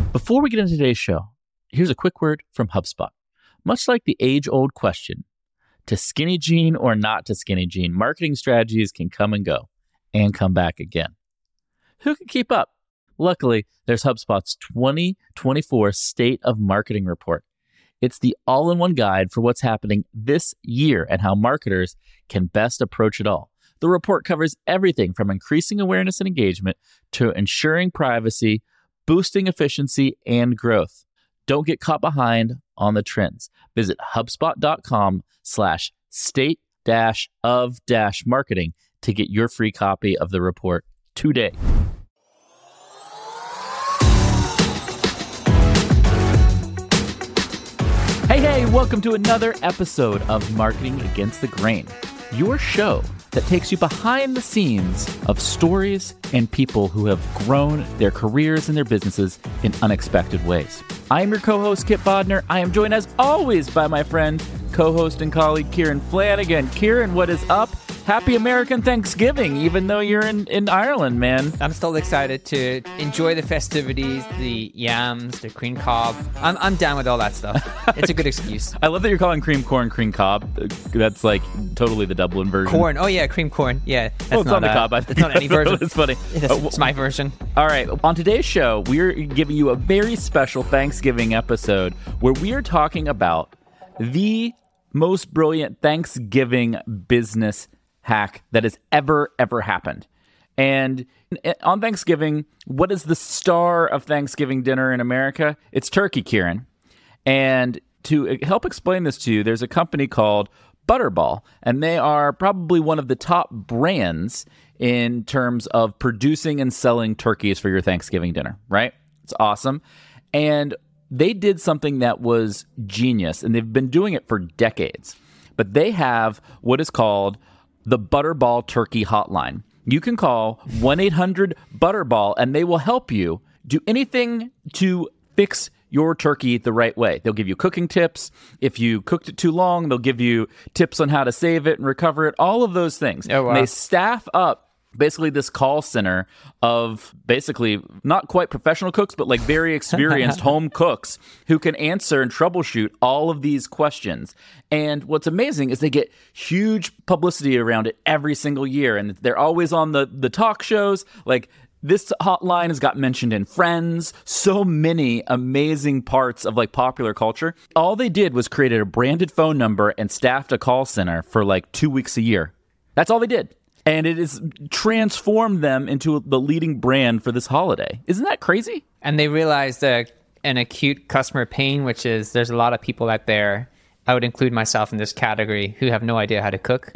Before we get into today's show, here's a quick word from HubSpot. Much like the age-old question, to skinny jean or not to skinny jean, marketing strategies can come and go and come back again. Who can keep up? Luckily, there's HubSpot's 2024 State of Marketing Report. It's the all-in-one guide for what's happening this year and how marketers can best approach it all. The report covers everything from increasing awareness and engagement to ensuring privacy, boosting efficiency, and growth. Don't get caught behind on the trends. Visit HubSpot.com/state-of-marketing to get your free copy of the report today. Hey, welcome to another episode of Marketing Against the Grain, your show that takes you behind the scenes of stories and people who have grown their careers and their businesses in unexpected ways. I am your co-host, Kip Bodner. I am joined as always by my friend, co-host and colleague, Kieran Flanagan. Kieran, what is up? Happy American Thanksgiving, even though you're in Ireland, man. I'm still excited to enjoy the festivities, the yams, the cream cob. I'm down with all that stuff. It's a good excuse. I love that you're calling cream corn cream cob. That's like totally the Dublin version. Corn. Oh, yeah, cream corn. Yeah. That's it's not the cob. It's not any version. It's funny. It's my version. All right. On today's show, we're giving you a very special Thanksgiving episode where we are talking about the most brilliant Thanksgiving business hack that has ever happened. And on Thanksgiving, what is the star of Thanksgiving dinner in America? It's turkey, Kieran. And to help explain this to you, there's a company called Butterball, and they are probably one of the top brands in terms of producing and selling turkeys for your Thanksgiving dinner, right? It's awesome. And they did something that was genius, and they've been doing it for decades. But they have what is called the Butterball Turkey Hotline. You can call 1-800-BUTTERBALL, and they will help you do anything to fix your turkey the right way. They'll give you cooking tips. If you cooked it too long, they'll give you tips on how to save it and recover it, all of those things. Oh, wow. And they staff up basically this call center of basically not quite professional cooks, but like very experienced home cooks who can answer and troubleshoot all of these questions. And what's amazing is they get huge publicity around it every single year. And they're always on the talk shows. Like this hotline has got mentioned in Friends, so many amazing parts of like popular culture. All they did was created a branded phone number and staffed a call center for like 2 weeks a year. That's all they did. And it has transformed them into the leading brand for this holiday. Isn't that crazy? And they realized an acute customer pain, which is there's a lot of people out there, I would include myself in this category, who have no idea how to cook.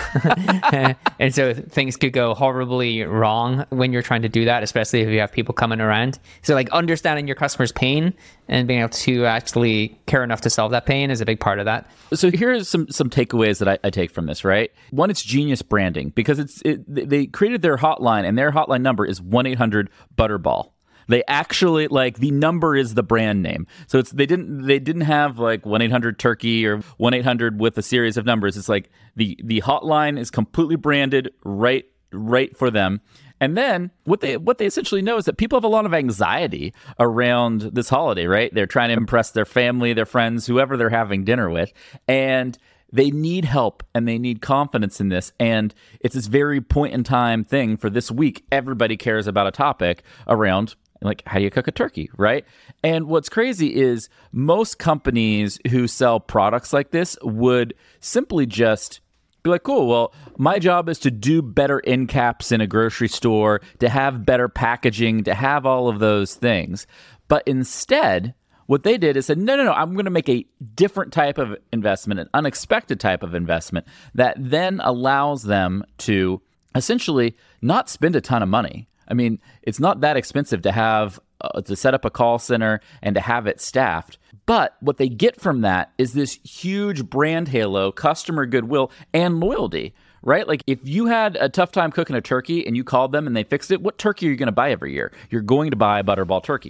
And so things could go horribly wrong when you're trying to do that, especially if you have people coming around. So like understanding your customer's pain and being able to actually care enough to solve that pain is a big part of that. So here's some takeaways that I take from this, right? One, it's genius branding because they created their hotline, and their hotline number is 1-800-BUTTERBALL. They actually, like, the number is the brand name. So they didn't have like 1-800-TURKEY or 1-800 with a series of numbers. It's like the hotline is completely branded right for them. And then what they essentially know is that people have a lot of anxiety around this holiday, right? They're trying to impress their family, their friends, whoever they're having dinner with. And they need help and they need confidence in this. And it's this very point in time thing for this week. Everybody cares about a topic around like, how do you cook a turkey, right? And what's crazy is most companies who sell products like this would simply just be like, cool, well, my job is to do better end caps in a grocery store, to have better packaging, to have all of those things. But instead, what they did is said, no, I'm going to make a different type of investment, an unexpected type of investment that then allows them to essentially not spend a ton of money. I mean, it's not that expensive to have to set up a call center and to have it staffed. But what they get from that is this huge brand halo, customer goodwill, and loyalty, right? Like if you had a tough time cooking a turkey and you called them and they fixed it, what turkey are you going to buy every year? You're going to buy Butterball turkey, right?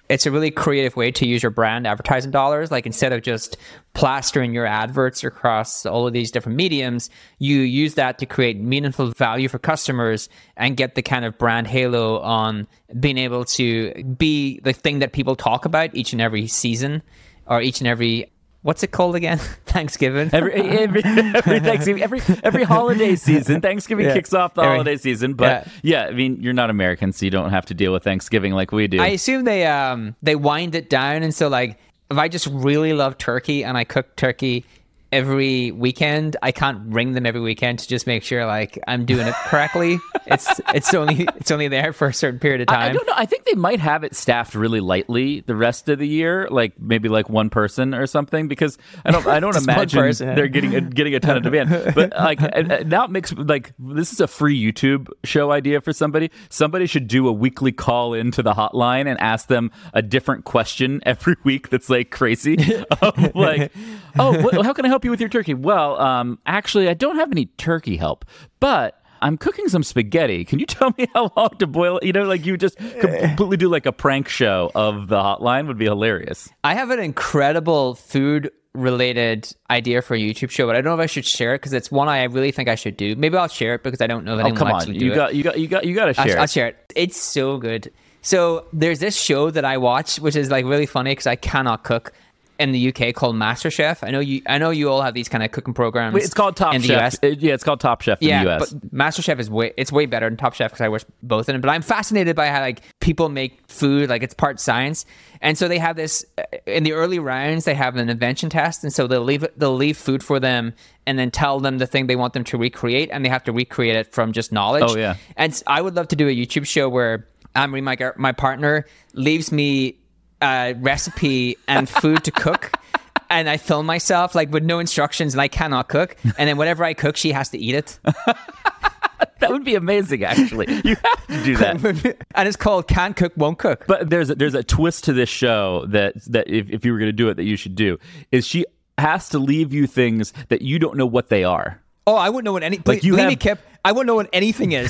It's a really creative way to use your brand advertising dollars. Like instead of just plastering your adverts across all of these different mediums, you use that to create meaningful value for customers and get the kind of brand halo on being able to be the thing that people talk about each and every season, or each and every, what's it called again? Thanksgiving. Every Thanksgiving, every holiday season. Thanksgiving kicks off the holiday season, but I mean, you're not American, so you don't have to deal with Thanksgiving like we do. I assume they wind it down, and so like if I just really love turkey and I cook turkey every weekend, I can't ring them every weekend to just make sure like I'm doing it correctly. It's only there for a certain period of time. I don't know. I think they might have it staffed really lightly the rest of the year, like maybe like one person or something, because I don't imagine they're getting a ton of demand. But like now it makes like this is a free YouTube show idea for somebody. Somebody should do a weekly call into the hotline and ask them a different question every week. That's like crazy. Like, how can I help you with your turkey? Well, actually, I don't have any turkey help, but I'm cooking some spaghetti. Can you tell me how long to boil it? You know, like you just completely do like a prank show of the hotline would be hilarious. I have an incredible food related idea for a YouTube show, but I don't know if I should share it because it's one I really think I should do. Maybe I'll share it because I don't know if anyone will actually do it. You got to share it. I'll share it. It's so good. So there's this show that I watch, which is like really funny because I cannot cook, in the UK called MasterChef. I know you all have these kind of cooking programs. Wait, it's called Top Chef. It's called Top Chef in the US. But MasterChef is way better than Top Chef because I watch both of them. But I'm fascinated by how like people make food, like it's part science. And so they have this in the early rounds. They have an invention test, and so they'll leave food for them, and then tell them the thing they want them to recreate, and they have to recreate it from just knowledge. Oh yeah. And I would love to do a YouTube show where Amory, my partner, leaves me recipe and food to cook, and I film myself like with no instructions, and I cannot cook, and then whatever I cook she has to eat it. That would be amazing, actually. You have to do that. And it's called Can't Cook, Won't Cook. But there's a twist to this show that if you were going to do it, that you should do, is she has to leave you things that you don't know what they are. Oh, I wouldn't know what Kip, I wouldn't know what anything is.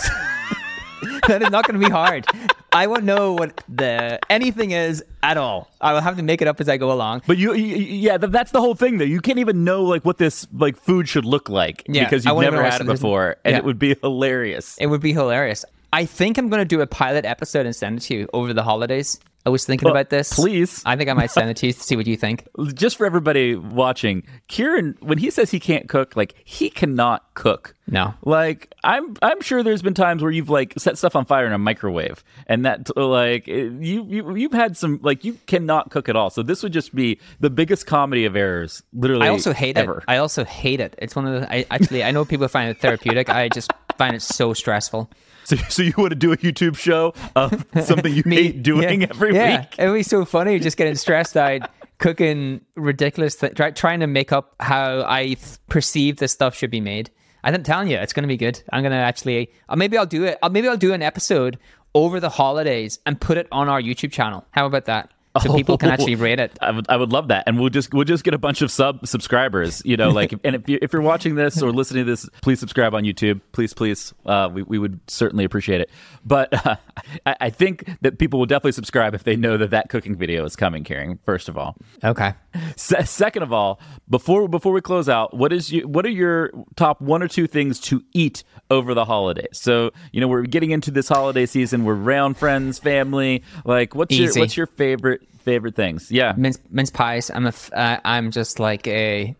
That is not going to be hard. I won't know what anything is at all. I will have to make it up as I go along. But that's the whole thing, though. You can't even know like what this like food should look like because you've never had it before, and it would be hilarious. It would be hilarious. I think I'm going to do a pilot episode and send it to you over the holidays. I was thinking about this. Please. I think I might send it to you to see what you think. Just for everybody watching, Kieran, when he says he can't cook, like he cannot cook. No. Like I'm sure there's been times where you've like set stuff on fire in a microwave, and that like you've had some like you cannot cook at all. So this would just be the biggest comedy of errors, literally. I also hate ever. it. I also hate it. It's one of the. I know people find it therapeutic. I just find it so stressful. So you want to do a YouTube show of something you hate doing every week? Yeah, it would be so funny just getting stressed out, cooking ridiculous, trying to make up how I perceive this stuff should be made. I'm telling you, it's going to be good. I'm going to actually, maybe I'll do it. Maybe I'll do an episode over the holidays and put it on our YouTube channel. How about that? So people can actually rate it. I would love that, and we'll just get a bunch of subscribers. You know, like, and if you're watching this or listening to this, please subscribe on YouTube. Please, we would certainly appreciate it. But I think that people will definitely subscribe if they know that cooking video is coming, Kieran. First of all, okay. Second of all, before we close out, what are your top one or two things to eat over the holidays? So we're getting into this holiday season. We're around friends, family. Like, what's your favorite things? Yeah, mince pies. I'm just like they're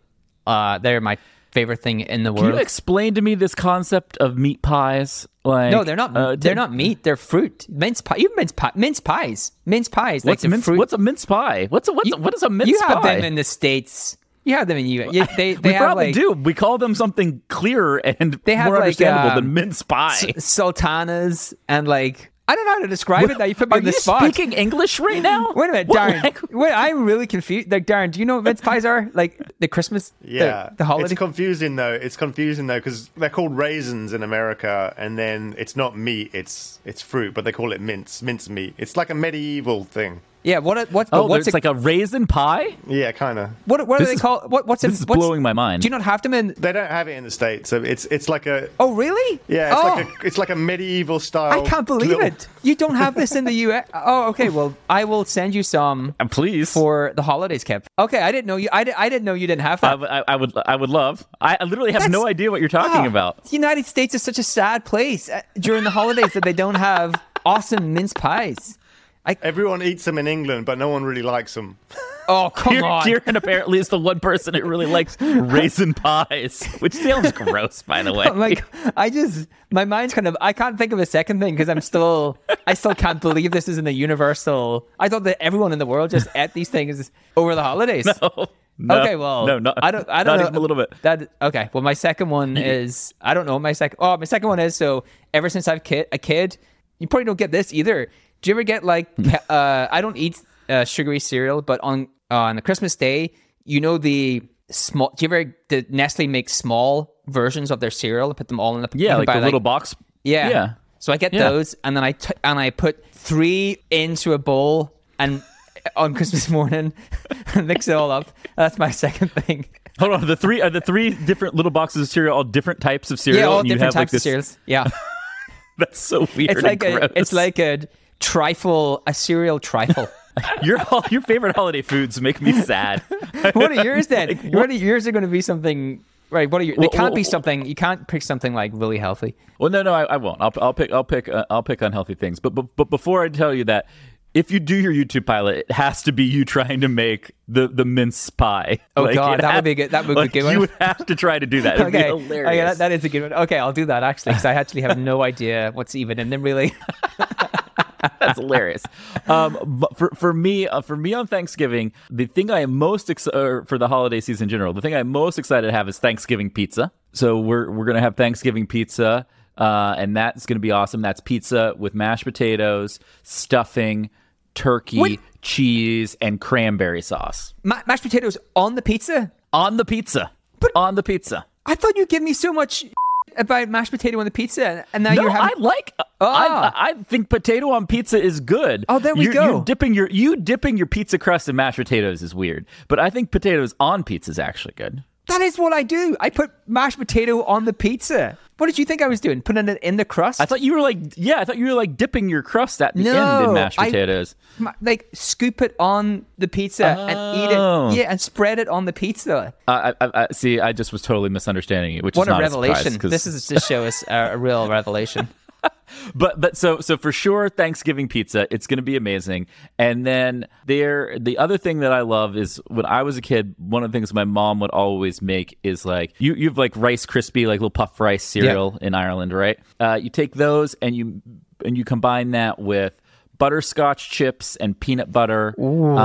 my favorite thing in the world. Can you explain to me this concept of meat pies? Like, no, they're not. They're not meat. They're fruit. Mince pie. You have mince pies. Mince pies. What's like fruit. What's a mince pie? What is a mince pie? You have them in the States. You have them in the U.S. They we probably do. We call them something clearer and more understandable than mince pie. Sultanas and like. I don't know how to describe it. Now you put me on the spot. Are you speaking English right now? Wait a minute, Darren. Wait, I'm really confused. Like, Darren, do you know what mince pies are? Like the Christmas, the holiday. It's confusing though. Because they're called raisins in America, and then it's not meat. It's fruit, but they call it mince meat. It's like a medieval thing. Yeah, what's it's like a raisin pie? Yeah, kind of. what do they call what's This is blowing my mind. Do you not have them in? They don't have it in the States, so it's like a Oh, really? yeah, it's like a medieval style. I can't believe little- it. You don't have this in the US. Oh, okay. Well, I will send you some Please. for the holidays, Kip. Okay, I didn't know you. I didn't know you didn't have that. I would love. I literally have no idea what you're talking about. The United States is such a sad place during the holidays that they don't have awesome mince pies. Everyone eats them in England, but no one really likes them. Oh, come on. Kieran apparently is the one person that really likes raisin pies, which sounds gross, by the way. Like, my mind's I can't think of a second thing because I still can't believe this isn't a universal. I thought that everyone in the world just ate these things over the holidays. No, Okay, well, no, I don't not know. even a little bit. Okay, well, my second one is, I don't know what my second one is. So ever since I've a kid, you probably don't get this either. Do you ever get I don't eat sugary cereal, but on the Christmas day, you know the Nestle make small versions of their cereal and put them all in the Like a little box. Yeah. So I get those, and then I put 3 into a bowl and on Christmas morning and mix it all up. That's my second thing. Hold on, the three different little boxes of cereal, all different types of cereal. Yeah, all and you different have types of cereals. Yeah. That's so weird. It's like a trifle, a cereal trifle. Your favorite holiday foods make me sad. What are yours then? What are yours are going to be something? Right. What are your? They can't be something. You can't pick something like really healthy. Well, no, I won't. I'll pick unhealthy things. But before I tell you that, if you do your YouTube pilot, it has to be you trying to make the mince pie. Oh God, that would be good. That would be a good one. You would have to try to do that. It would be hilarious. Okay, that is a good one. Okay, I'll do that actually because I actually have no idea what's even in them really. That's hilarious. But for me on Thanksgiving, the thing I am most for the holiday season in general, the thing I'm most excited to have is Thanksgiving pizza. So we're gonna have Thanksgiving pizza, and that's gonna be awesome. That's pizza with mashed potatoes, stuffing, turkey, cheese, and cranberry sauce. Mashed potatoes on the pizza? On the pizza. On the pizza. I thought you'd give me so much about mashed potato on the pizza, and now you're having... I think potato on pizza is good. Oh, there we go. You dipping your pizza crust in mashed potatoes is weird, but I think potatoes on pizza is actually good. That is what I do. I put mashed potato on the pizza. What did you think I was doing? Putting it in the crust? I thought you were like dipping your crust at the end in mashed potatoes. Like scoop it on the pizza and eat it. Yeah, and spread it on the pizza. I see. I just was totally misunderstanding it, which what is not a revelation. A surprise, this is to show us a real revelation. But so for sure, Thanksgiving pizza, it's going to be amazing. And then the other thing that I love is when I was a kid, one of the things my mom would always make is like you have like Rice Krispie, like little puff rice cereal in Ireland, right? You take those and you combine that with butterscotch chips and peanut butter,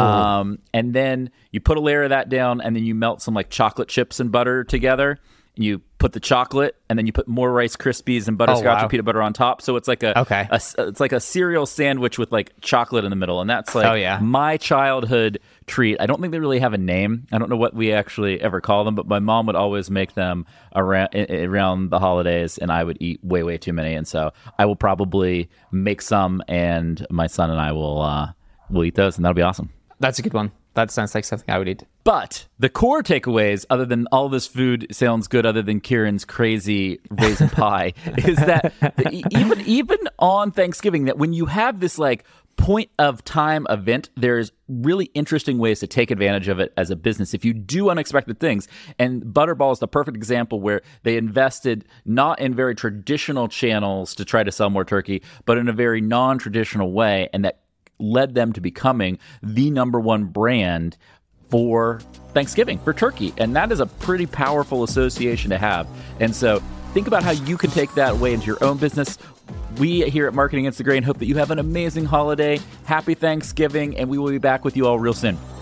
and then you put a layer of that down, and then you melt some like chocolate chips and butter together. You put the chocolate, and then you put more Rice Krispies and butterscotch and peanut butter on top. So it's like it's like a cereal sandwich with like chocolate in the middle, and that's like my childhood treat. I don't think they really have a name. I don't know what we actually ever call them, but my mom would always make them around the holidays, and I would eat way too many, and so I will probably make some, and my son and I will eat those, and that'll be awesome. That's a good one. That sounds like something I would eat. But the core takeaways, other than all this food sounds good, other than Kieran's crazy raisin pie, is that even on Thanksgiving, that when you have this like point of time event, there's really interesting ways to take advantage of it as a business if you do unexpected things. And Butterball is the perfect example where they invested not in very traditional channels to try to sell more turkey, but in a very non-traditional way, and that led them to becoming the number one brand for Thanksgiving, for turkey. And that is a pretty powerful association to have. And so think about how you can take that way into your own business. We here at Marketing Against the Grain hope that you have an amazing holiday. Happy Thanksgiving, and we will be back with you all real soon.